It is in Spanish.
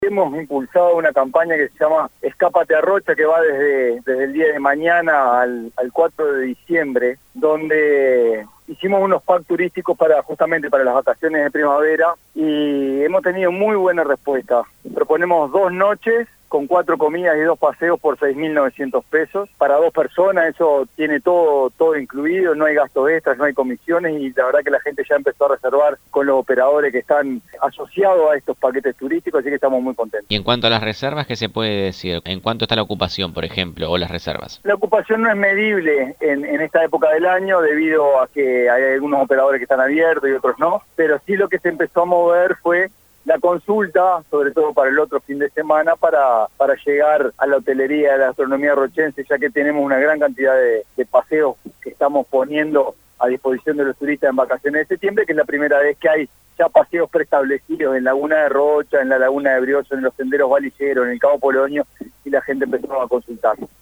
Hemos impulsado una campaña que se llama Escápate a Rocha, que va desde el día de mañana al 4 de diciembre, donde hicimos unos packs turísticos justamente para las vacaciones de primavera y hemos tenido muy buena respuesta. Proponemos 2 noches con 4 comidas y 2 paseos por 6.900 pesos. Para 2 personas eso tiene todo incluido, no hay gastos extras, no hay comisiones y la verdad que la gente ya empezó a reservar con los operadores que están asociados a estos paquetes turísticos, así que estamos muy contentos. Y en cuanto a las reservas, ¿qué se puede decir? ¿En cuánto está la ocupación, por ejemplo, o las reservas? La ocupación no es medible en esta época del año debido a que hay algunos operadores que están abiertos y otros no, pero sí lo que se empezó a mover fue la consulta, sobre todo para el otro fin de semana, para llegar a la hotelería de la gastronomía rochense, ya que tenemos una gran cantidad de paseos que estamos poniendo a disposición de los turistas en vacaciones de septiembre, que es la primera vez que hay ya paseos preestablecidos en Laguna de Rocha, en la Laguna de Brioso, en los senderos valilleros, en el Cabo Polonio, y la gente empezó a consultar.